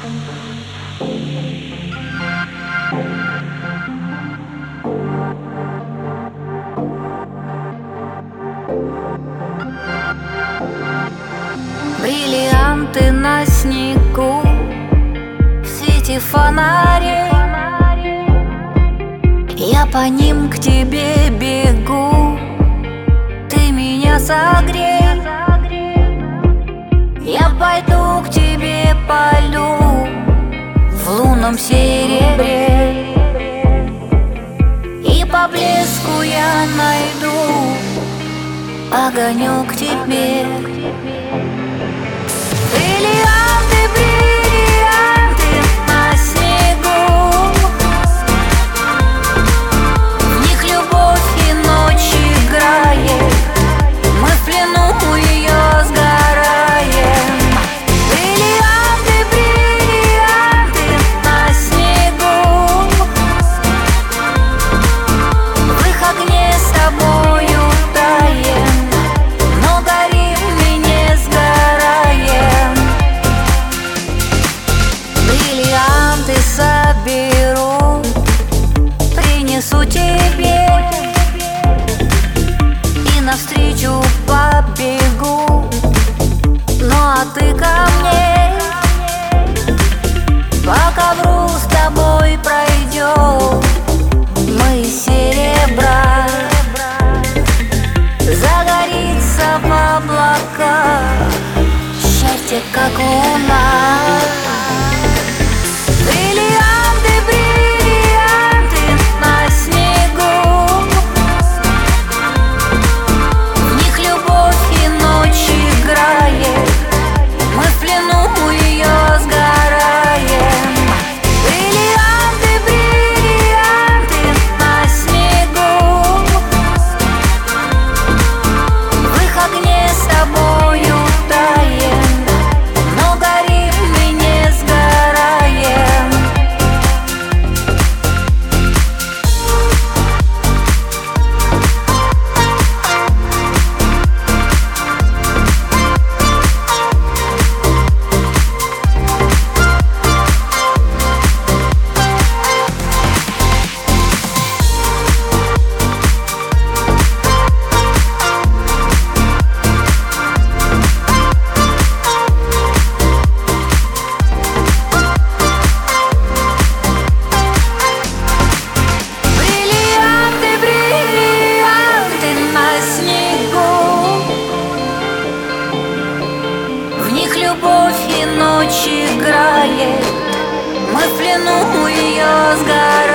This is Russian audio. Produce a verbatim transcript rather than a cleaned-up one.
Бриллианты на снегу, в свете фонарей. Я по ним к тебе бегу, ты меня согрей. Я пойду к тебе по льду в лунном серебре, и по блеску я найду огонек тебе. Бриллианты, бриллианты на снегу, в них любовь и ночь играет, мы в плену ее сгораем. Бриллианты, бриллианты на снегу, в их огне с тобою таем, но горим мы не сгораем. Бриллианты соберу, принесу тебе, и навстречу побегу. Ну а ты ко мне, по ковру с тобой пройдем мы из серебра, загорится в облаках счастье, как луна. Бриллианты, бриллианты на снегу, в них любовь и ночь играет, мы в плену ее сгораем. Бриллианты, бриллианты на снегу, в их огне с тобою таем, но горим мы не сгораем. Бриллианты, бриллианты на снегу, в них любовь и ночь играет, мы в плену ее сгораем.